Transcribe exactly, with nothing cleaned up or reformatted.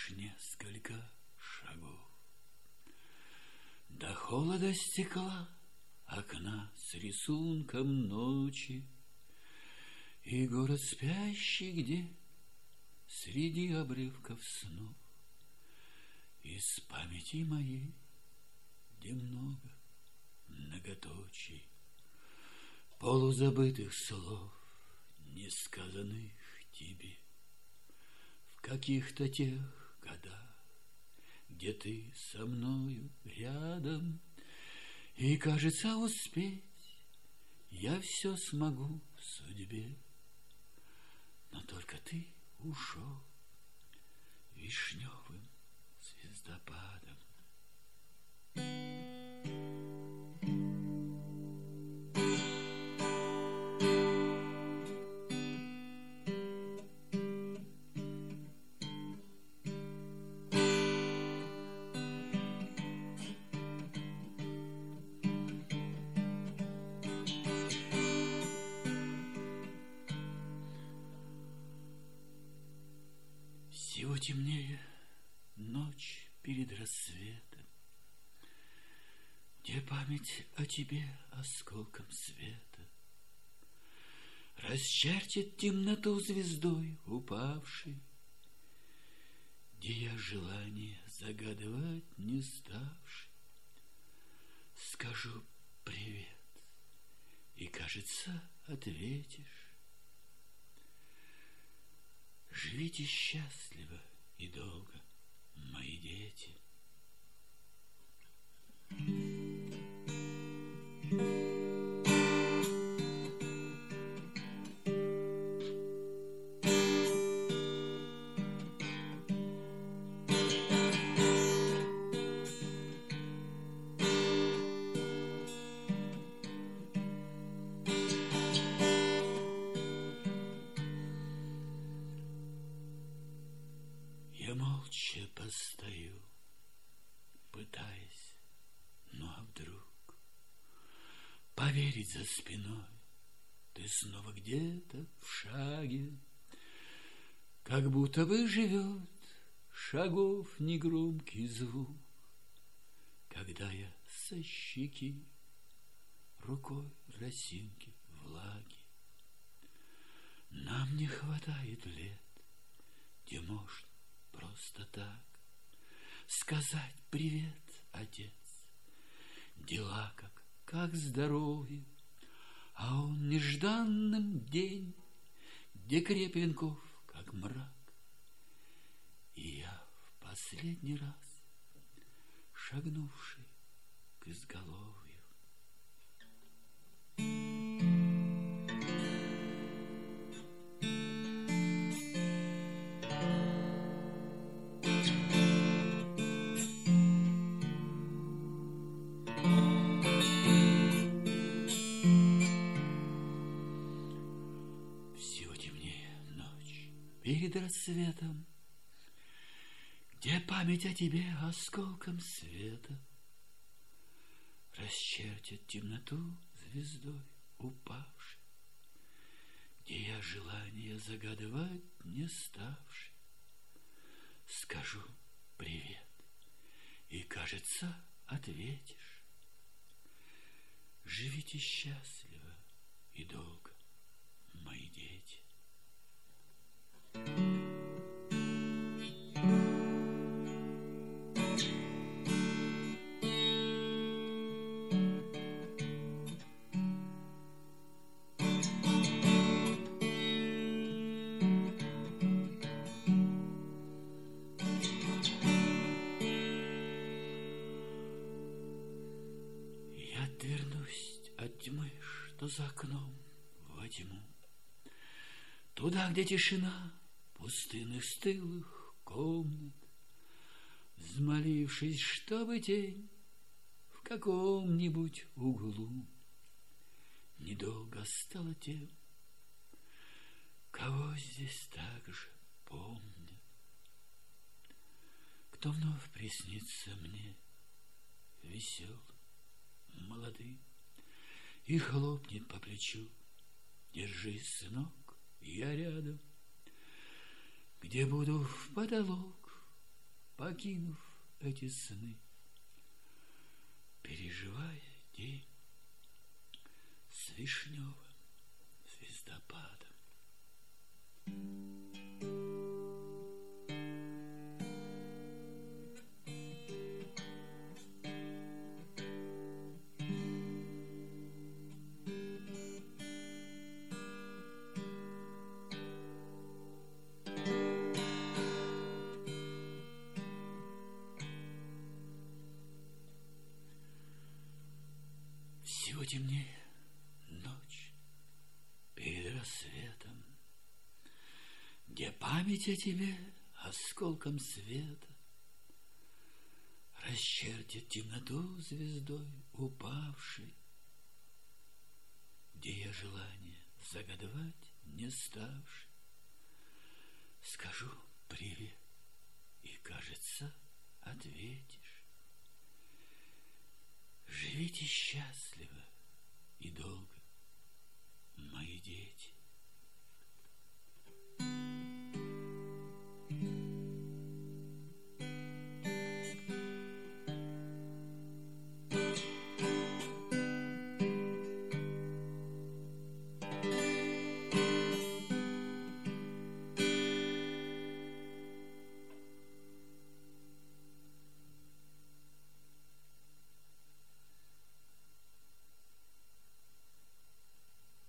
лишь несколько шагов. До холода стекла окна с рисунком ночи, и город спящий, где среди обрывков снов из памяти моей, где много многоточий, полузабытых слов, несказанных тебе в каких-то тех годах, где ты со мною рядом, и, кажется, успеть я все смогу в судьбе. Но только ты ушел вишневым звездопадом. Всего темнее ночь перед рассветом, где память о тебе осколком света расчертит темноту звездой упавшей, где я желание загадывать не ставший. Скажу привет, и, кажется, ответишь: живите счастливо и долго, мои дети. Я молча постою, пытаясь, ну а вдруг поверить за спиной ты снова где-то в шаге, как будто бы живет шагов негромкий звук, когда я со щеки рукой росинки влаги. Нам не хватает лет, где можно просто так сказать привет, отец. Дела как, как здоровье, а он нежданным день, где креп венков, как мрак. И я в последний раз, шагнувший к изголовью, перед рассветом, где память о тебе осколком света расчертит темноту звездой упавшей, где я желание загадывать не ставший. Скажу привет, и, кажется, ответишь: живите счастливо и долго, мои дети. Я отвернусь от тьмы, что за окном во тьму, туда, где тишина пустынных стылых комнат, взмолившись, чтобы тень в каком-нибудь углу недолго стала тем, кого здесь также помнят, кто вновь приснится мне веселым, молодым, и хлопнет по плечу: держись, сынок, я рядом. Где буду в потолок покинув эти сны, переживая день с вишневым звездопадом. Всего темнее ночь перед рассветом, где память о тебе осколком света расчертит темноту звездой упавшей, где я желание загадывать не ставший. Скажу привет, и, кажется, ответишь. Живите счастливо и долго,